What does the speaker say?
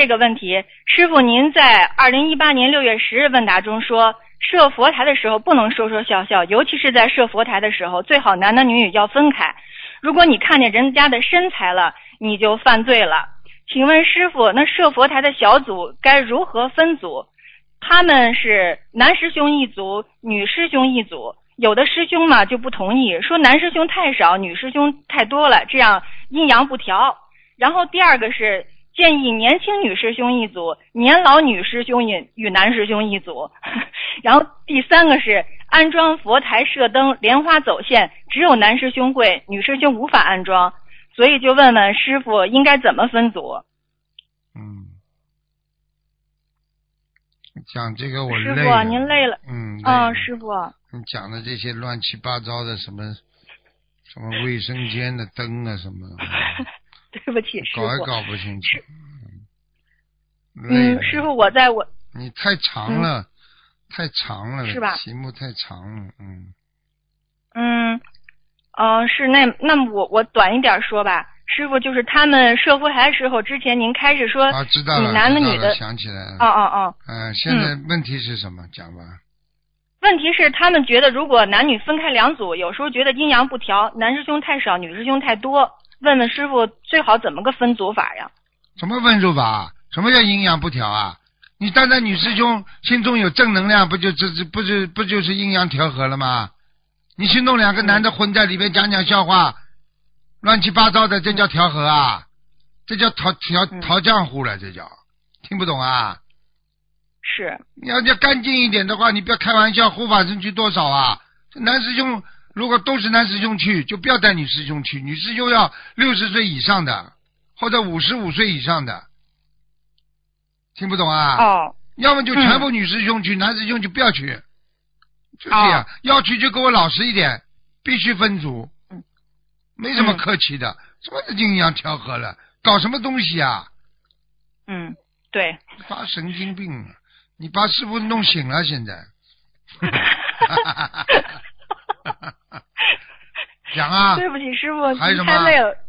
这个问题，师傅您在2018年6月10日问答中说，设佛台的时候不能说说笑笑，尤其是在设佛台的时候，最好男男女女要分开。如果你看见人家的身材了，你就犯罪了。请问师傅，那设佛台的小组该如何分组？他们是男师兄一组，女师兄一组。有的师兄嘛就不同意，说男师兄太少，女师兄太多了，这样阴阳不调。然后第二个是建议年轻女师兄一组，年老女师兄与男师兄一组。然后第三个是安装佛台射灯莲花走线，只有男师兄会，女师兄无法安装，所以就问问师傅应该怎么分组。 讲这个我累了。 师傅您累了。 累了。 师傅你讲的这些乱七八糟的什么卫生间的灯啊什么对不起师傅， 搞也搞不清楚。 师傅你太长了，太长了， 是吧？ 题目太长了。 是那么我短一点说吧。师傅，就是他们设佛台的时候，之前您开始说知道了， 男的女的， 想起来了。现在问题是什么？讲吧。 问题是他们觉得如果男女分开两组，有时候觉得阴阳不调，男师兄太少，女师兄太多。问问师傅最好怎么个分组法呀？ 什么分组法？什么叫阴阳不调啊？你单单女师兄心中有正能量，不就是阴阳调和了吗？你心中两个男的混在里面讲笑话，乱七八糟的，这叫调和啊？这叫调浆糊了，这叫听不懂啊？ 是。 你要干净一点的话，你不要开玩笑，护法神去多少啊？这男师兄如果都是男师兄去，就不要带女师兄去，女师兄要60岁以上的，或者55岁以上的，听不懂啊？要么就全部女师兄去，男师兄就不要去，就这样。要去就给我老实一点，必须分组，没什么客气的。什么阴阳调和了，搞什么东西啊？ 对。 发神经病了，你把师傅弄醒了，现在。讲啊！ 对不起师傅， 还有什么？ 太累了。